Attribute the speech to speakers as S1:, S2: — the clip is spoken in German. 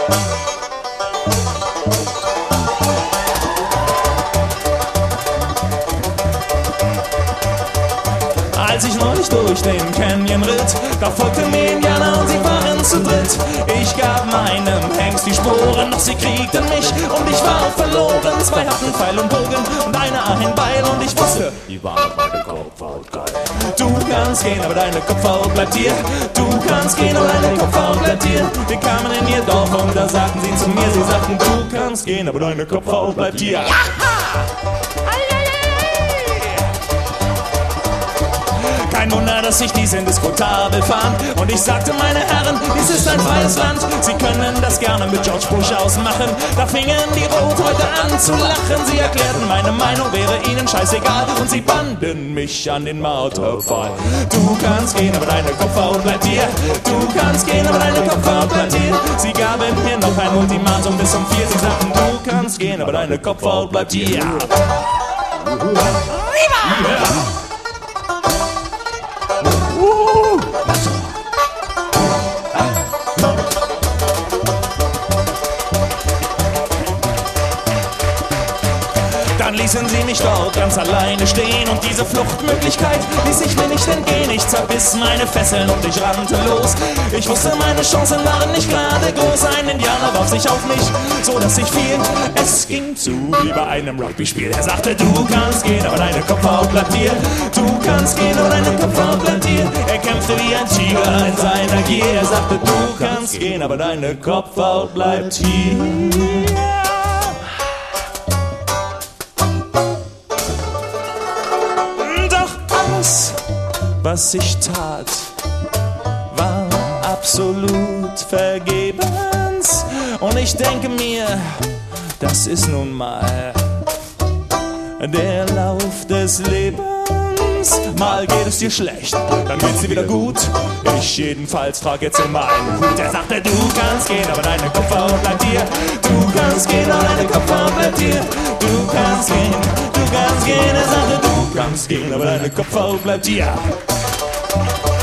S1: Als ich neulich durch den Canyon ritt, da folgte mir Indianer und sie waren zu dritt. Ich gab meinem Hengst die Sporen, doch sie kriegten mich und ich war verloren. Zwei hatten Pfeil und Bogen und einer ein Beil und ich wusste, die waren meine Kopfhaut geil. Du kannst gehen, aber deine Kopfhaut bleibt hier. Du kannst gehen, aber deine Kopfhaut bleibt hier. Wir kamen in ihr Dorf und da sagten sie zu mir, sie sagten, du kannst gehen, aber deine Kopfhaut bleibt hier. Kein Wunder, dass sich dies indiskutabel fand. Und ich sagte, meine Herren, dies ist ein freies Land. Sie können das gerne mit George Bush ausmachen. Da fingen die Rothäute an zu lachen. Sie erklärten, meine Meinung wäre ihnen scheißegal. Und sie banden mich an den Marterpfahl. Du kannst gehen, aber deine Kopfhaut bleibt hier. Du kannst gehen, aber deine Kopfhaut bleibt hier. Sie gaben mir noch ein Ultimatum bis um 4. Sie sagten, du kannst gehen, aber deine Kopfhaut bleibt hier. Ja. Dann ließen sie mich dort ganz alleine stehen und diese Fluchtmöglichkeit ließ ich mir nicht entgehen. Ich zerbiss meine Fesseln und ich rannte los. Ich wusste, meine Chancen waren nicht gerade groß. Ein Indianer warf sich auf mich, so dass ich fiel. Es ging zu wie bei einem Rugby-Spiel. Er sagte, du kannst gehen, aber deine Kopfhaut bleibt hier. Du kannst gehen, aber deine Kopfhaut bleibt hier. Er kämpfte wie ein Tiger in seiner Gier. Er sagte, du kannst gehen, aber deine Kopfhaut bleibt hier. Was ich tat, war absolut vergebens. Und ich denke mir, das ist nun mal der Lauf des Lebens. Mal geht es dir schlecht, dann geht's dir wieder gut. Ich jedenfalls trag jetzt immer einen Hut. Er sagte, du kannst gehen, aber deine Kopfhaut bleibt hier. Du kannst gehen, aber deine Kopfhaut bleibt hier. Du kannst gehen, du kannst gehen. Er sagte, du kannst gehen, aber deine Kopfhaut bleibt hier.